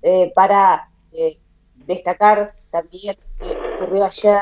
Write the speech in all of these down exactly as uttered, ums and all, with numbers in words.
eh, para eh, destacar también lo que ocurrió ayer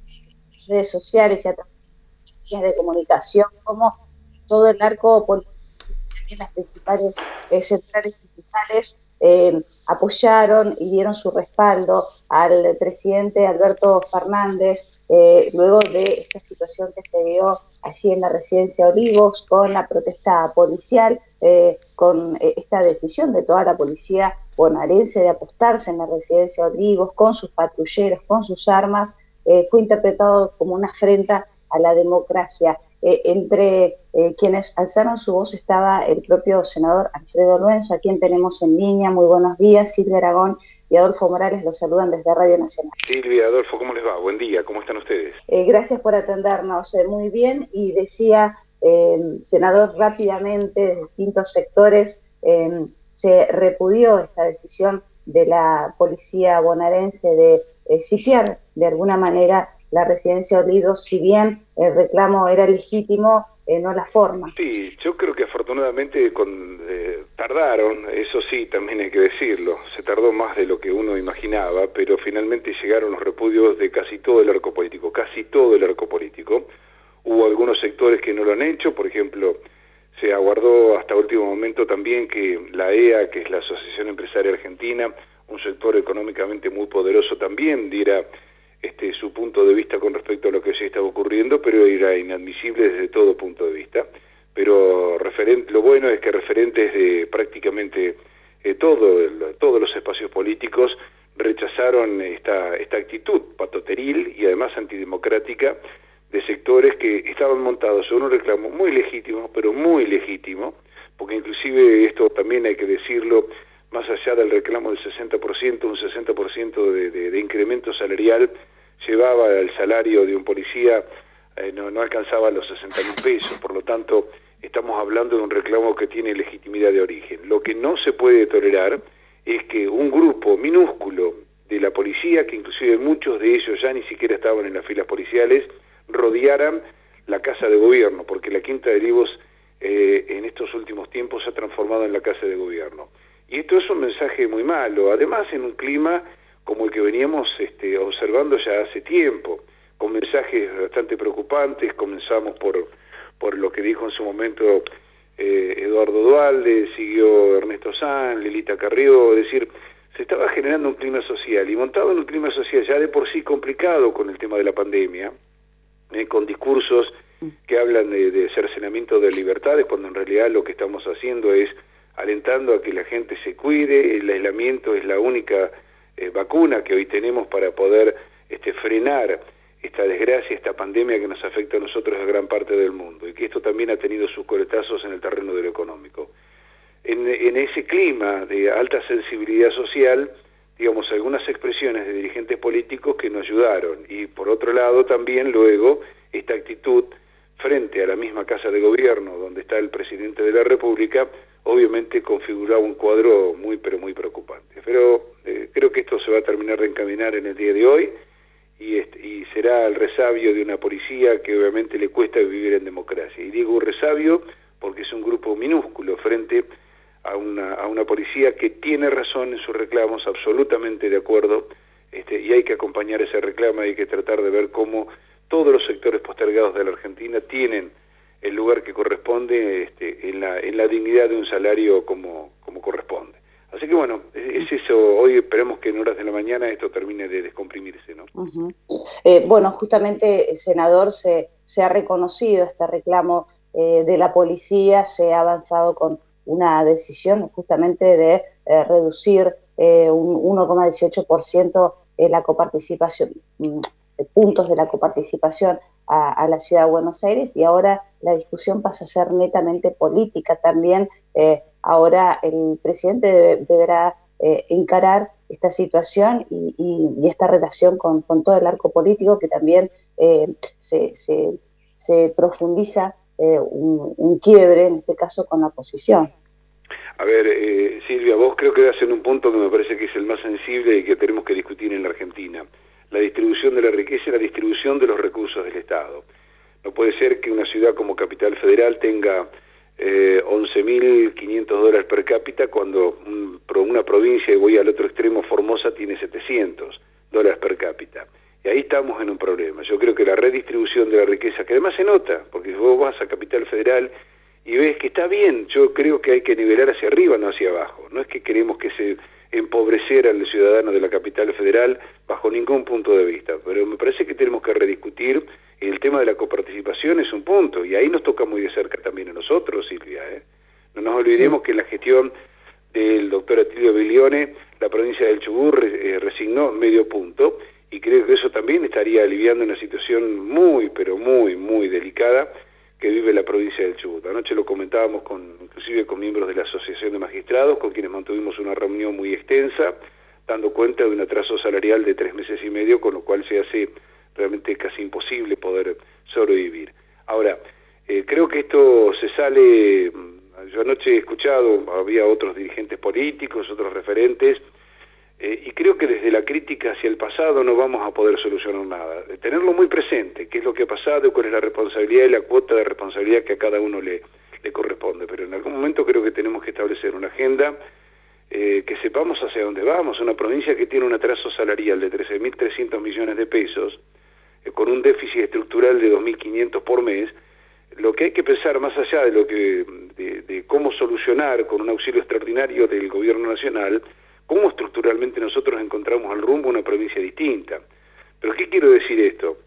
en redes sociales y a través de vías de comunicación, como todo el arco político y también las principales eh, centrales sindicales eh, apoyaron y dieron su respaldo al presidente Alberto Fernández, eh, luego de esta situación que se dio allí en la residencia Olivos, con la protesta policial, eh, con eh, esta decisión de toda la policía bonaerense de apostarse en la residencia Olivos, con sus patrulleros, con sus armas, eh, fue interpretado como una afrenta a la democracia. Eh, entre eh, quienes alzaron su voz estaba el propio senador Alfredo Luenzo, a quien tenemos en línea. Muy buenos días. Silvia Aragón y Adolfo Morales los saludan desde Radio Nacional. Silvia, Adolfo, ¿cómo les va? Buen día, ¿cómo están ustedes? Eh, gracias por atendernos, eh, muy bien. Y decía, eh, senador, rápidamente, de distintos sectores, eh, se repudió esta decisión de la policía bonaerense de eh, sitiar de alguna manera la residencia Olivos, si bien el reclamo era legítimo, eh, no la forma. Sí, yo creo que afortunadamente con, eh, tardaron, eso sí, también hay que decirlo, se tardó más de lo que uno imaginaba, pero finalmente llegaron los repudios de casi todo el arco político, casi todo el arco político. Hubo algunos sectores que no lo han hecho, por ejemplo, se aguardó hasta último momento también que la E A, que es la Asociación Empresaria Argentina, un sector económicamente muy poderoso, también diera Este, su punto de vista con respecto a lo que se estaba ocurriendo, pero era inadmisible desde todo punto de vista. Pero referente, lo bueno es que referentes de prácticamente eh, todo el, todos los espacios políticos rechazaron esta, esta actitud patoteril y además antidemocrática de sectores que estaban montados sobre un reclamo muy legítimo, pero muy legítimo, porque inclusive esto también hay que decirlo, más allá del reclamo del sesenta por ciento, un sesenta por ciento de, de, de incremento salarial llevaba al salario de un policía, eh, no, no alcanzaba los sesenta mil pesos, por lo tanto estamos hablando de un reclamo que tiene legitimidad de origen. Lo que no se puede tolerar es que un grupo minúsculo de la policía, que inclusive muchos de ellos ya ni siquiera estaban en las filas policiales, rodearan la Casa de Gobierno, porque la Quinta de Olivos eh, en estos últimos tiempos se ha transformado en la Casa de Gobierno. Y esto es un mensaje muy malo, además en un clima como el que veníamos este, observando ya hace tiempo, con mensajes bastante preocupantes. Comenzamos por, por lo que dijo en su momento eh, Eduardo Duhalde, siguió Ernesto Sanz, Lelita Carrió, es decir, se estaba generando un clima social, y montado en un clima social ya de por sí complicado con el tema de la pandemia, eh, con discursos que hablan de, de cercenamiento de libertades, cuando en realidad lo que estamos haciendo es alentando a que la gente se cuide. El aislamiento es la única eh, vacuna que hoy tenemos para poder este, frenar esta desgracia, esta pandemia que nos afecta a nosotros en gran parte del mundo, y que esto también ha tenido sus coletazos en el terreno de lo económico. En, en ese clima de alta sensibilidad social, digamos, algunas expresiones de dirigentes políticos que nos ayudaron, y por otro lado también luego esta actitud frente a la misma Casa de Gobierno, donde está el presidente de la República, obviamente configuraba un cuadro muy, pero muy preocupante. Pero eh, creo que esto se va a terminar de encaminar en el día de hoy, y, este, y será el resabio de una policía que obviamente le cuesta vivir en democracia. Y digo resabio porque es un grupo minúsculo frente a una, a una policía que tiene razón en sus reclamos, absolutamente de acuerdo, este, y hay que acompañar ese reclamo, hay que tratar de ver cómo todos los sectores postergados de la Argentina tienen el lugar que corresponde este, en, la, en la dignidad de un salario como, como corresponde. Así que bueno, es eso. Hoy esperemos que en horas de la mañana esto termine de descomprimirse, ¿no? Uh-huh. eh, bueno, justamente, senador, se, se ha reconocido este reclamo eh, de la policía, se ha avanzado con una decisión justamente de eh, reducir eh, un uno coma dieciocho por ciento eh, la coparticipación, eh, puntos de la coparticipación a, a la Ciudad de Buenos Aires, y ahora la discusión pasa a ser netamente política también. Eh, ahora el presidente debe, deberá eh, encarar esta situación y, y, y esta relación con, con todo el arco político, que también eh, se, se, se profundiza eh, un, un quiebre, en este caso con la oposición. A ver, eh, Silvia, vos creo que das en un punto que me parece que es el más sensible y que tenemos que discutir en la Argentina: la distribución de la riqueza y la distribución de los recursos del Estado. No puede ser que una ciudad como Capital Federal tenga eh, once mil quinientos dólares per cápita, cuando un, una provincia, y voy al otro extremo, Formosa, tiene setecientos dólares per cápita. Y ahí estamos en un problema. Yo creo que la redistribución de la riqueza, que además se nota, porque vos vas a Capital Federal y ves que está bien, yo creo que hay que nivelar hacia arriba, no hacia abajo. No es que queremos que se empobreciera al ciudadano de la Capital Federal bajo ningún punto de vista, pero me parece que tenemos que rediscutir el tema de la coparticipación, es un punto, y ahí nos toca muy de cerca también a nosotros, Silvia, ¿eh? No nos olvidemos sí. que la gestión del doctor Atilio Bilione, la provincia del Chubut eh, resignó medio punto, y creo que eso también estaría aliviando una situación muy, pero muy, muy delicada que vive la provincia del Chubut. Anoche lo comentábamos con, inclusive con miembros de la Asociación de Magistrados, con quienes mantuvimos una reunión muy extensa, dando cuenta de un atraso salarial de tres meses y medio, con lo cual se hace realmente casi imposible poder sobrevivir. Ahora, eh, creo que esto se sale, yo anoche he escuchado, había otros dirigentes políticos, otros referentes, Eh, y creo que desde la crítica hacia el pasado no vamos a poder solucionar nada. De tenerlo muy presente, qué es lo que ha pasado, cuál es la responsabilidad y la cuota de responsabilidad que a cada uno le, le corresponde. Pero en algún momento creo que tenemos que establecer una agenda eh, que sepamos hacia dónde vamos. Una provincia que tiene un atraso salarial de trece mil trescientos millones de pesos, eh, con un déficit estructural de dos mil quinientos por mes. Lo que hay que pensar, más allá de lo que de, de cómo solucionar con un auxilio extraordinario del gobierno nacional, cómo estructuralmente nosotros encontramos el rumbo a una provincia distinta. ¿Pero qué quiero decir esto?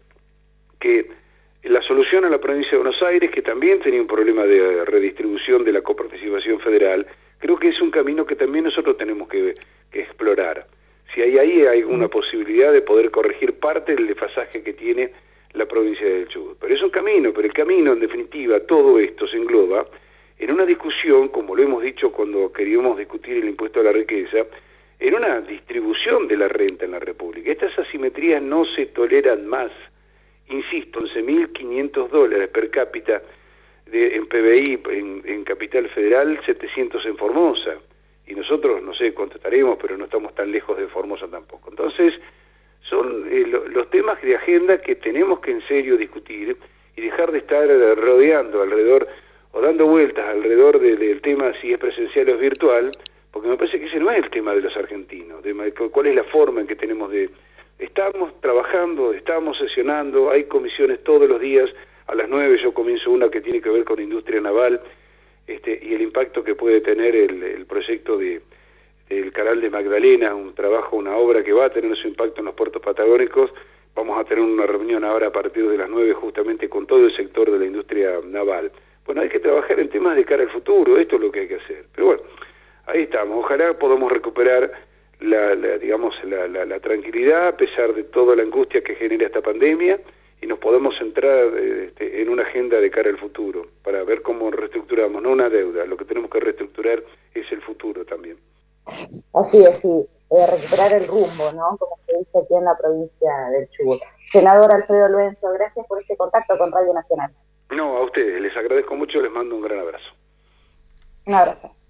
Que la solución a la provincia de Buenos Aires, que también tenía un problema de redistribución de la coparticipación federal, creo que es un camino que también nosotros tenemos que, que explorar. Si hay ahí hay alguna posibilidad de poder corregir parte del desfasaje que tiene la provincia del Chubut. Pero es un camino, pero el camino, en definitiva, todo esto se engloba en una discusión, como lo hemos dicho cuando queríamos discutir el impuesto a la riqueza, en una distribución de la renta en la República. Estas asimetrías no se toleran más. Insisto, once mil quinientos dólares per cápita de, en P B I, en, en Capital Federal, setecientos en Formosa. Y nosotros, no sé cuánto estaremos, pero no estamos tan lejos de Formosa tampoco. Entonces, son eh, lo, los temas de agenda que tenemos que en serio discutir y dejar de estar rodeando alrededor o dando vueltas alrededor de, del tema si es presencial o es virtual, porque me parece que ese no es el tema de los argentinos, de cuál es la forma en que tenemos de... Estamos trabajando, estamos sesionando, hay comisiones todos los días, a las nueve yo comienzo una que tiene que ver con industria naval, este, y el impacto que puede tener el, el proyecto de, del Canal de Magdalena, un trabajo, una obra que va a tener su impacto en los puertos patagónicos. Vamos a tener una reunión ahora a partir de las nueve justamente con todo el sector de la industria naval. Bueno, hay que trabajar en temas de cara al futuro, esto es lo que hay que hacer. Pero bueno, ahí estamos, ojalá podamos recuperar la, la digamos, la, la, la tranquilidad a pesar de toda la angustia que genera esta pandemia y nos podemos centrar este, en una agenda de cara al futuro para ver cómo reestructuramos, no una deuda, lo que tenemos que reestructurar es el futuro también. Así es, sí, eh, recuperar el rumbo, ¿no? Como se dice aquí en la provincia del Chubut. Senador Alfredo Luenzo, gracias por este contacto con Radio Nacional. No, a ustedes, les agradezco mucho, les mando un gran abrazo. Un abrazo.